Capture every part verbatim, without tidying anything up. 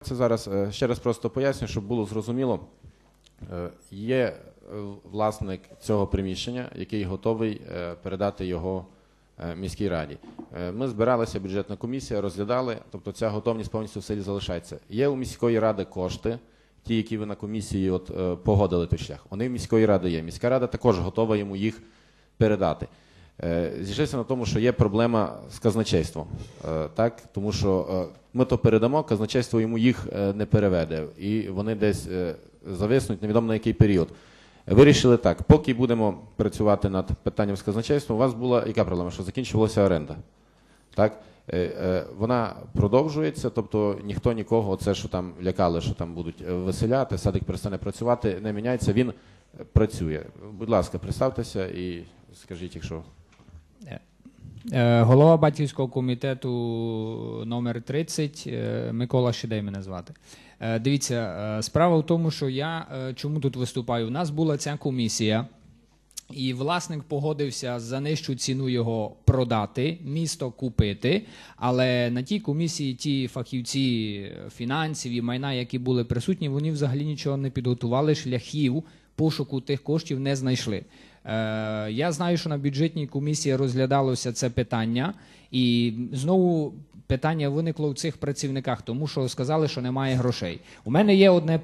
Це зараз ще раз просто поясню, щоб було зрозуміло. Є власник цього приміщення, який готовий передати його міській раді. Ми збиралися, бюджетна комісія, розглядали, тобто ця готовність повністю в силі залишається. Є у міської ради кошти, ті, які ви на комісії от, погодили той шлях. Вони в міської ради є. Міська рада також готова йому їх передати. Зійшлися на тому, що є проблема з казначейством, так? Тому що ми то передамо, казначейство йому їх не переведе, і вони десь зависнуть, невідомо на який період. Вирішили так, поки будемо працювати над питанням з казначейством, у вас була яка проблема, що закінчувалася оренда, так? Вона продовжується, тобто ніхто нікого, оце, що там лякали, що там будуть виселяти, садик перестане працювати, не міняється, він працює. Будь ласка, представтеся і скажіть, якщо... Голова батьківського комітету номер тридцять, Микола Шідей мене звати. Дивіться, справа в тому, що я чому тут виступаю. У нас була ця комісія, і власник погодився за нижчу ціну його продати, місто купити, але на тій комісії ті фахівці фінансів і майна, які були присутні, вони взагалі нічого не підготували, шляхів пошуку тих коштів не знайшли. Я знаю, що на бюджетній комісії розглядалося це питання, і знову питання виникло в цих працівниках, тому що сказали, що немає грошей. У мене є одне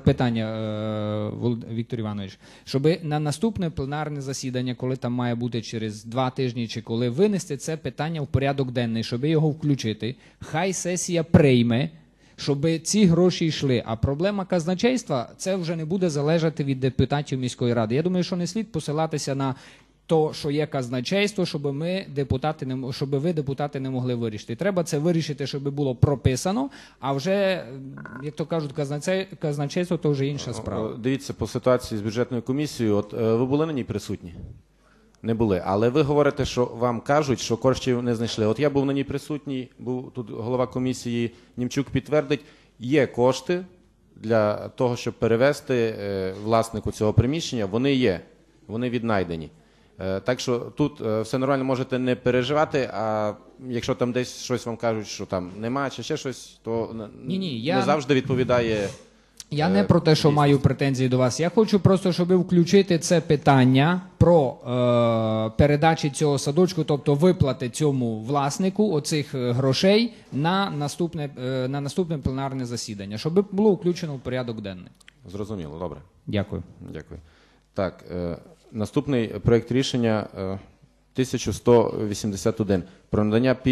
питання, Віктор Іванович, щоб на наступне пленарне засідання, коли там має бути через два тижні, чи коли винести це питання в порядок денний, щоб його включити, хай сесія прийме, щоб ці гроші йшли. А проблема казначейства, це вже не буде залежати від депутатів міської ради. Я думаю, що не слід посилатися на то, що є казначейство, щоб ми, депутати, не, щоб ви, депутати, не могли вирішити. Треба це вирішити, щоб було прописано, а вже, як то кажуть, казначейство, то вже інша справа. Дивіться, по ситуації з бюджетною комісією, от ви були на ній присутні? Не були. Але ви говорите, що вам кажуть, що коштів не знайшли. От я був на ній присутній, був тут голова комісії Німчук підтвердить, є кошти для того, щоб перевести власнику цього приміщення, вони є, вони віднайдені. Так що тут все нормально, можете не переживати, а якщо там десь щось вам кажуть, що там нема чи ще щось, то ні, ні, я... не завжди відповідає. Я не про те, що маю претензії до вас. Я хочу просто, щоб включити це питання про е, передачі цього садочку, тобто виплати цьому власнику оцих грошей на наступне, е, на наступне пленарне засідання, щоб було включено в порядок денний. Зрозуміло, добре. Дякую. Дякую. Так, е, наступний проєкт рішення е, тисяча сто вісімдесят один про надання